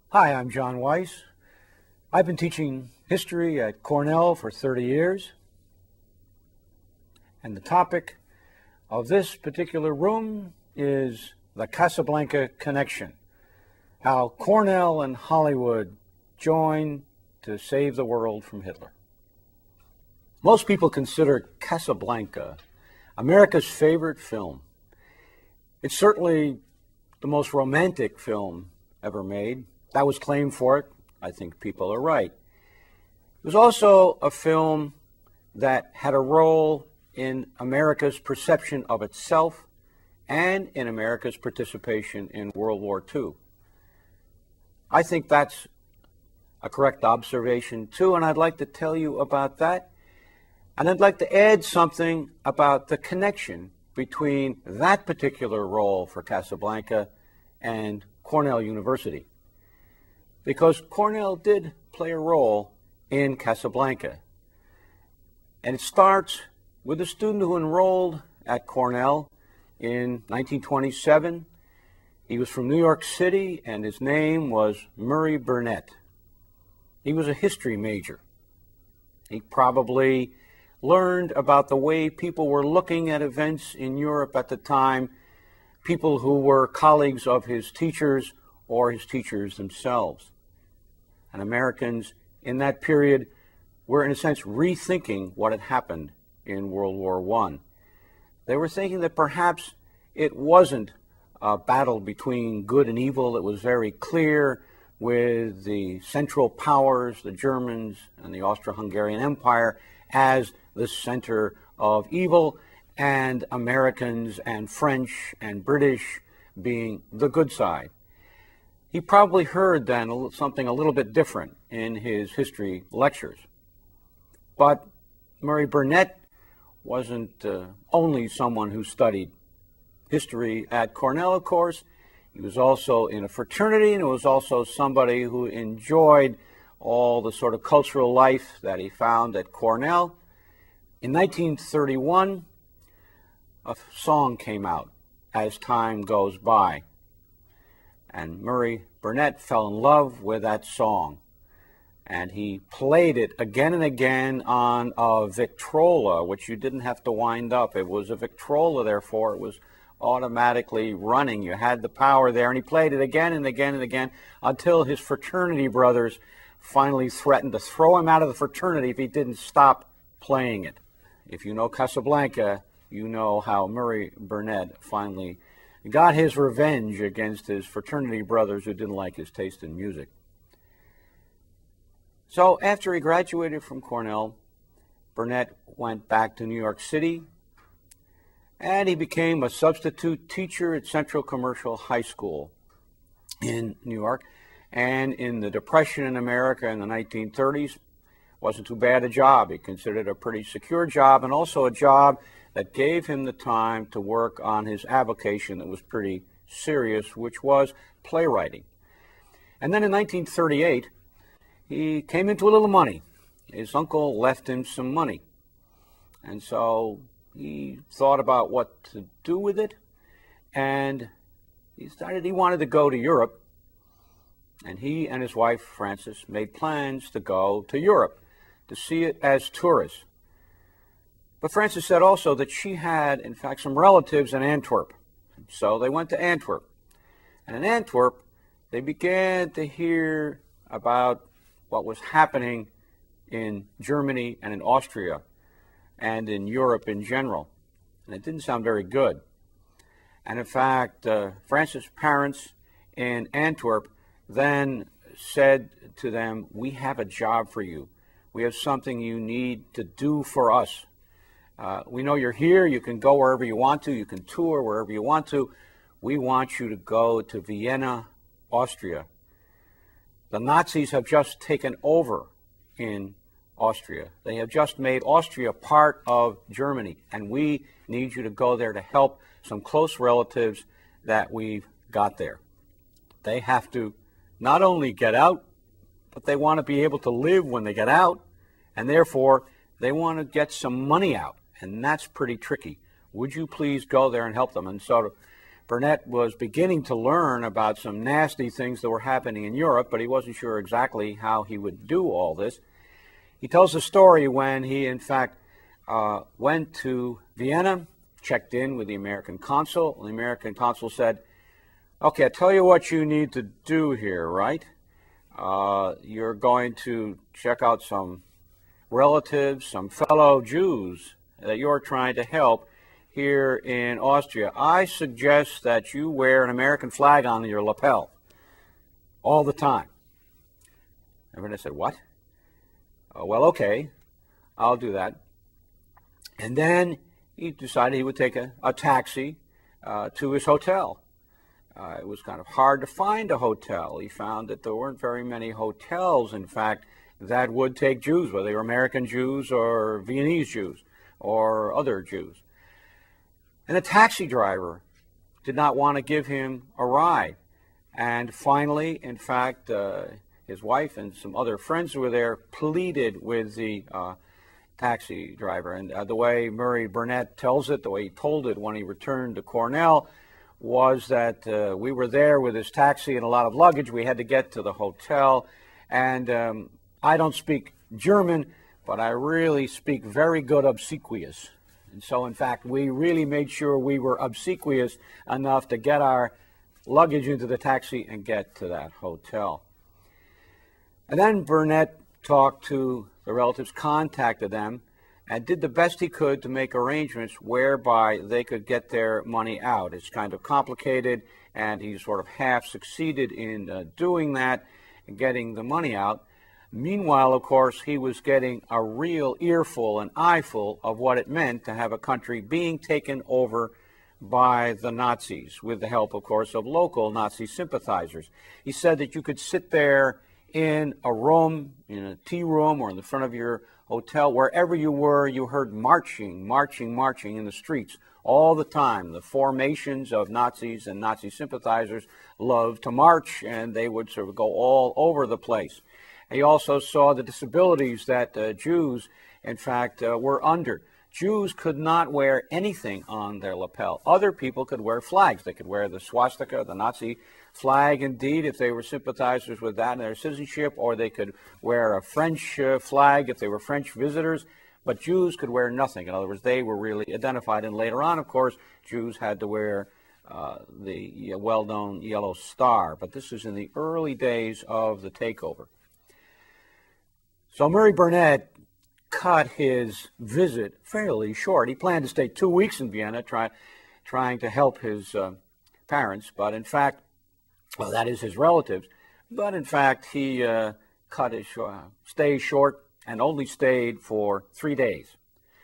Hi, I'm John Weiss. I've been teaching history at Cornell for 30 years. And the topic of this particular room is the Casablanca connection. How Cornell and Hollywood joined to save the world from Hitler. Most people consider Casablanca America's favorite film. It's certainly the most romantic film ever made. That was claimed for it. I think people are right. It was also a film that had a role in America's perception of itself and in America's participation in World War II. I think that's a correct observation too, and I'd like to tell you about that. And I'd like to add something about the connection between that particular role for Casablanca and Cornell University. Because Cornell did play a role in Casablanca. And it starts with a student who enrolled at Cornell in 1927. He was from New York City, and his name was Murray Burnett. He was a history major. He probably learned about the way people were looking at events in Europe at the time, people who were colleagues of his teachers or his teachers themselves. And Americans in that period were, in a sense, rethinking what had happened in World War I. They were thinking that perhaps it wasn't a battle between good and evil. It was very clear with the Central Powers, the Germans and the Austro-Hungarian Empire, as the center of evil, and Americans and French and British being the good side. He probably heard then something a little bit different in his history lectures. But Murray Burnett wasn't only someone who studied history at Cornell, of course. He was also in a fraternity, and he was also somebody who enjoyed all the sort of cultural life that he found at Cornell. In 1931, a song came out, As Time Goes By. And Murray Burnett fell in love with that song. And he played it again and again on a Victrola, which you didn't have to wind up. It was a Victrola, therefore it was automatically running. You had the power there, and he played it again and again and again until his fraternity brothers finally threatened to throw him out of the fraternity if he didn't stop playing it. If you know Casablanca, you know how Murray Burnett finally got his revenge against his fraternity brothers who didn't like his taste in music. So after he graduated from Cornell, Burnett went back to New York City, and he became a substitute teacher at Central Commercial High School in New York. And in the Depression in America in the 1930s, wasn't too bad a job. He considered it a pretty secure job, and also a job that gave him the time to work on his avocation that was pretty serious, which was playwriting. And then in 1938, he came into a little money. His uncle left him some money. And so he thought about what to do with it, and he decided he wanted to go to Europe. And he and his wife, Frances, made plans to go to Europe to see it as tourists. But Frances said also that she had, in fact, some relatives in Antwerp. So they went to Antwerp. And in Antwerp, they began to hear about what was happening in Germany and in Austria and in Europe in general. And it didn't sound very good. And in fact, Frances' parents in Antwerp then said to them, "We have a job for you. We have something you need to do for us. We know you're here. You can go wherever you want to. You can tour wherever you want to. We want you to go to Vienna, Austria. The Nazis have just taken over in Austria. They have just made Austria part of Germany, and we need you to go there to help some close relatives that we've got there. They have to not only get out, but they want to be able to live when they get out, and therefore they want to get some money out, and that's pretty tricky. Would you please go there and help them?" And so Burnett was beginning to learn about some nasty things that were happening in Europe, but he wasn't sure exactly how he would do all this. He tells a story when he, in fact, went to Vienna, checked in with the American consul, and the American consul said, "Okay, I tell you what you need to do here, right? You're going to check out some relatives, some fellow Jews that you're trying to help here in Austria. I suggest that you wear an American flag on your lapel all the time." And Burnett said, "What? Well, okay, I'll do that." And then he decided he would take a taxi to his hotel. It was kind of hard to find a hotel. He found that there weren't very many hotels, in fact, that would take Jews, whether they were American Jews or Viennese Jews or other Jews. And the taxi driver did not want to give him a ride. And finally, in fact, his wife and some other friends who were there pleaded with the taxi driver. And the way Murray Burnett tells it, the way he told it when he returned to Cornell, was that we were there with his taxi and a lot of luggage. We had to get to the hotel. And I don't speak German, but I really speak very good obsequious. And so, in fact, we really made sure we were obsequious enough to get our luggage into the taxi and get to that hotel. And then Burnett talked to the relatives, contacted them, and did the best he could to make arrangements whereby they could get their money out. It's kind of complicated, and he sort of half succeeded in doing that and getting the money out. Meanwhile, of course, he was getting a real earful, an eyeful of what it meant to have a country being taken over by the Nazis, with the help, of course, of local Nazi sympathizers. He said that you could sit there in a room, in a tea room, or in the front of your hotel, wherever you were, you heard marching in the streets all the time. The formations of Nazis and Nazi sympathizers loved to march, and they would sort of go all over the place. He also saw the disabilities that Jews, in fact, were under. Jews could not wear anything on their lapel. Other people could wear flags. They could wear the swastika, the Nazi flag, indeed, if they were sympathizers with that in their citizenship, or they could wear a French flag if they were French visitors. But Jews could wear nothing. In other words, they were really identified. And later on, of course, Jews had to wear the well-known yellow star. But this is in the early days of the takeover. So Murray Burnett cut his visit fairly short. He planned to stay 2 weeks in Vienna, trying to help his parents, but in fact, well, that is his relatives, but in fact, he cut his stay short and only stayed for 3 days.